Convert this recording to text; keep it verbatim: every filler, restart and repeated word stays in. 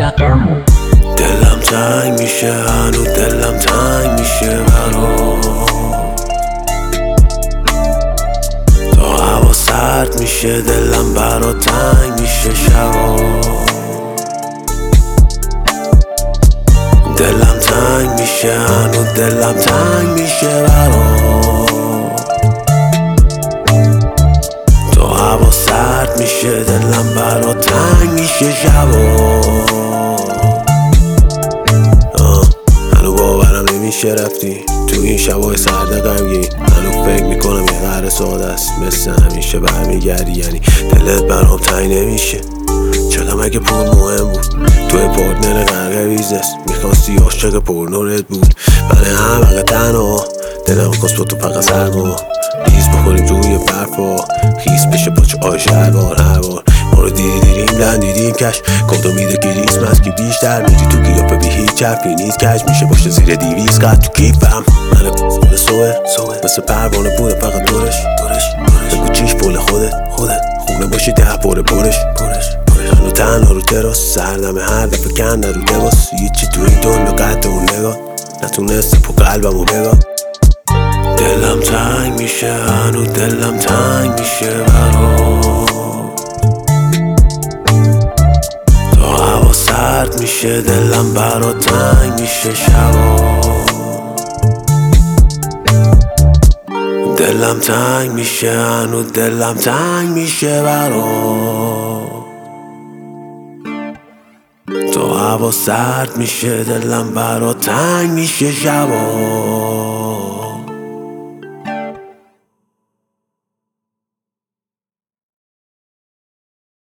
دلم تنگ میشه، هنو دلم تنگ میشه برات. تا هوا سرد میشه دلم برات تنگ میشه شبا. دلم تنگ میشه، هنو دلم تنگ میشه برات. تا هوا سرد میشه دلم برات تنگ میشه شبا. هنو باورم نمیشه رفتی تو این شبای سرد غمگین. هنو فکر میکنم یه قهر ساده است، مثل همیشه برمیگردی. یعنی دلت برام تنگ نمیشه. چقدر مگه پول مهم بود؟ توی پارتنر غرق بیزنس میخواستی عاشق پرنورت بود. من هم اگه تنها دلم خواست با تو فقط سرما ریز بخوریم توی برفا. خیس بشه پاچه آش هر بار هر بار ما رو دیدی دیدیم لن دیدیم کش. کادو میده کریسمس که بیشتر میری تو گیاپه بی هیچ حرفی نیست. کش میشه باشه زیر دیویز قد تو کیفم. من پول سوه مثل پروانه بوده فقط دورش بگو چیش پول خودت خودت خونه باشی ده پاره پرش هنو تنها رو تراس سردمه هر دفعه کنده رو لباس. هیچی تو این دنیا قد اون نگاه نتونستی پو قلبمو بگاه. دلم تنگ میشه، هنو دلم تنگ میشه برات. تا هوا سرد میشه دلم برات تنگ میشه شبا. دلم تنگ میشه، هنو دلم تنگ میشه برات. تا هوا سرد میشه دلم برات تنگ میشه شبا.